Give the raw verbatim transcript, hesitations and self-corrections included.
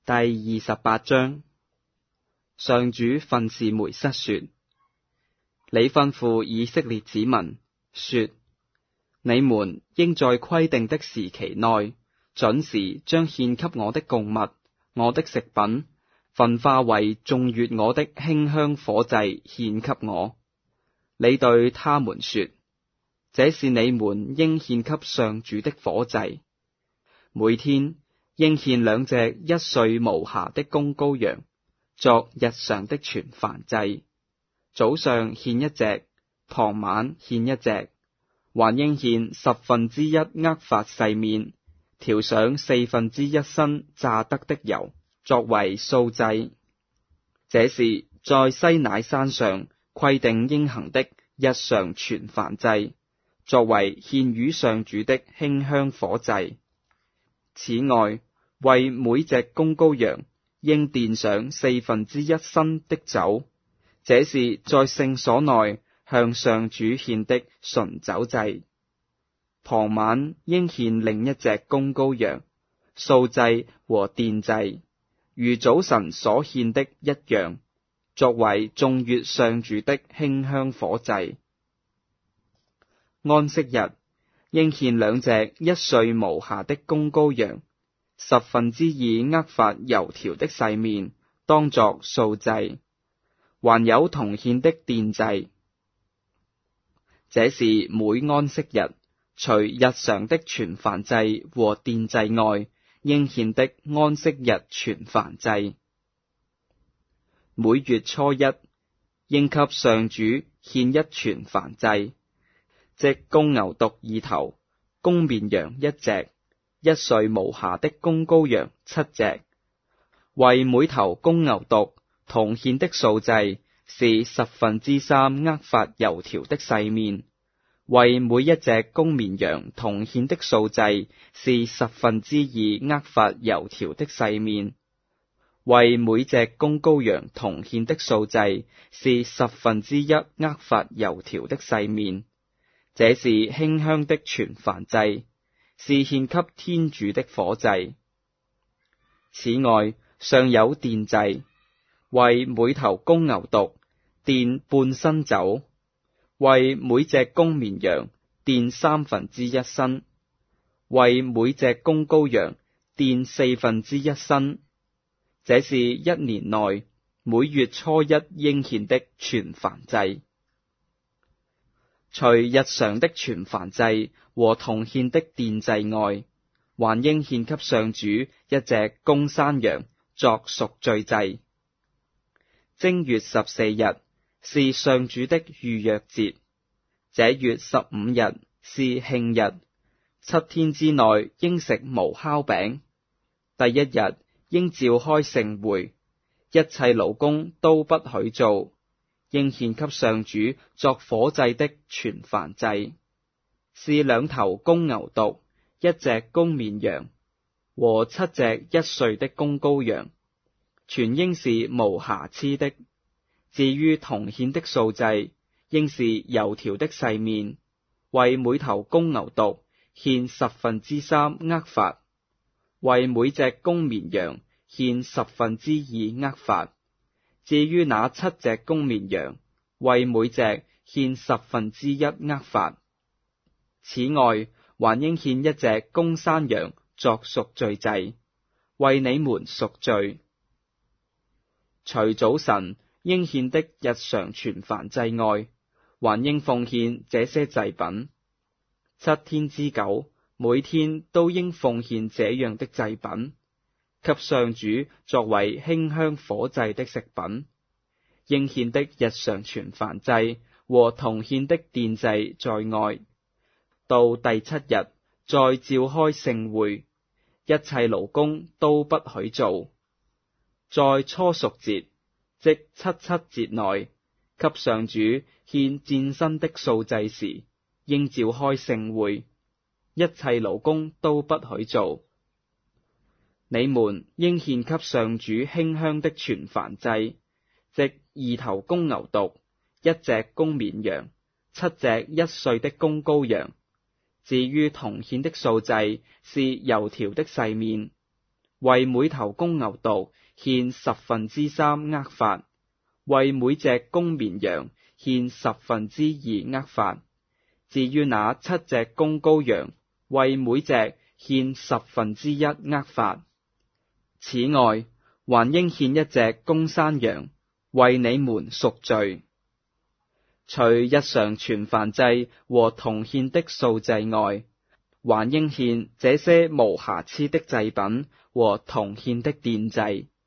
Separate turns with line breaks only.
第二十八章，上主訓示梅瑟說：你吩咐以色列子民說，你們應在規定的時期內，準時將獻給我的供物、我的食品，焚化為頌悅我的馨香火祭獻給我。你對他們說，這是你們應獻給上主的火祭，每天應獻兩隻一歲無瑕的公羔羊，作日常的全燔祭。早上獻一隻，傍晚獻一隻，還應獻十分之一厄法細麵，調上四分之一新榨得的油，作為素祭。這是在西乃山上規定應行的日常全燔祭，作為獻與上主的馨香火祭。此外，為每隻公羔羊應奠上四分之一新的酒，這是在聖所內向上主獻的純酒祭。傍晚應獻另一隻公羔羊，素祭和奠祭，如早晨所獻的一樣，作為頌悅上主的馨香火祭。安息日應獻兩隻一歲無瑕的公羔羊，十分之二厄法油調的細麵，當作素祭，還有同獻的奠祭。這是每安息日，除日常的全燔祭和奠祭外，應獻的安息日全燔祭。每月初一，應給上主獻一全燔祭，即公牛犢二頭，公綿羊一隻，一歲無瑕的公羔羊七隻，為每頭公牛犢同獻的素祭是十分之三厄法油調的細麵，為每一隻公綿羊同獻的素祭是十分之二厄法油調的細麵，為每隻公羔羊同獻的素祭是十分之一厄法油調的細麵。這是馨香的全燔祭，是獻給天主的火祭。此外，尚有奠祭，為每頭公牛犢奠半新酒，為每隻公綿羊奠三分之一新，為每隻公羔羊奠四分之一新。這是一年內每月初一應獻的全燔祭。除日常的全燔祭和同獻的奠祭外，還應獻給上主一隻公山羊作贖罪祭。正月十四日是上主的逾越節，這月十五日是慶日，七天之內應食無酵餅。第一日應召開盛會，一切勞工都不許做，應獻給上主作火祭的全燔祭，是兩頭公牛犢，一隻公綿羊和七隻一歲的公羔羊，全應是無瑕疵的。至於同獻的素祭，應是油調的細麵，為每頭公牛犢獻十分之三厄法，為每隻公綿羊獻十分之二厄法。至於那七隻公綿羊，為每隻獻十分之一厄法。此外，還應獻一隻公山羊作贖罪祭，為你們贖罪。除早晨應獻的日常全燔祭外，還應奉獻這些祭品。七天之久，每天都應奉獻這樣的祭品，給上主作為馨香火祭的食品。應獻的日常全燔祭和同獻的奠祭在外。到第七日再召開盛會，一切勞工都不許做。在初熟節，即七七節內，給上主獻薦新的素祭時，應召開盛會，一切勞工都不許做。你們應獻給上主馨香的全燔祭，即二頭公牛犢，一隻公綿羊，七隻一歲的公羔羊。至於同獻的素祭是油調的細麵， 為每頭公牛犢獻十分之三厄法，為每隻公綿羊獻十分之二厄法。至於那七隻公羔羊，為每隻獻十分之一厄法。此外，還應獻一隻公山羊，為你們贖罪。除日常全燔祭和同獻的素祭外，還應獻這些無瑕疵的祭品和同獻的奠祭。